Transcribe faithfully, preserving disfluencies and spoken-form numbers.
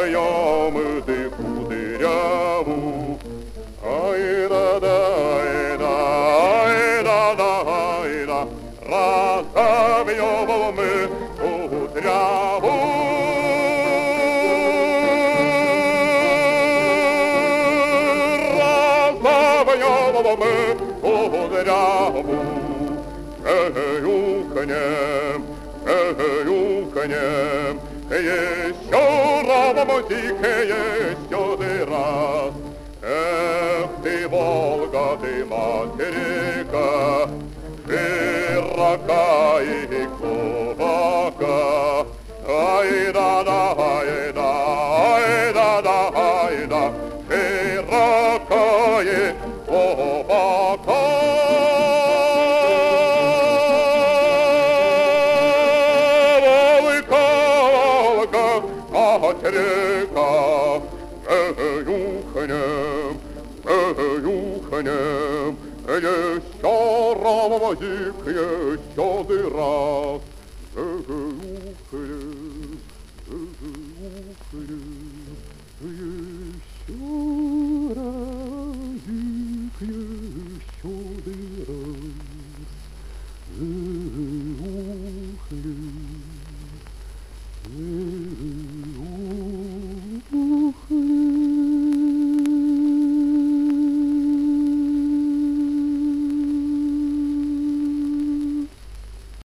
Розовьем ты кудряву. Ай-да-да, ай-да, ай-да-да, ай-да, розовьем мы кудряву. Розовьем мы кудряву. Эюкнем, эюкнем, еще романтик, еще раз. Эх ты, Волга, ты материка, широка и глубока. Ай-да-да, ай-да, ай-да-да, ай-да, широка и глубока. Материка, эюхнем, эюхнем, еще романтик, еще раз, эюхнем.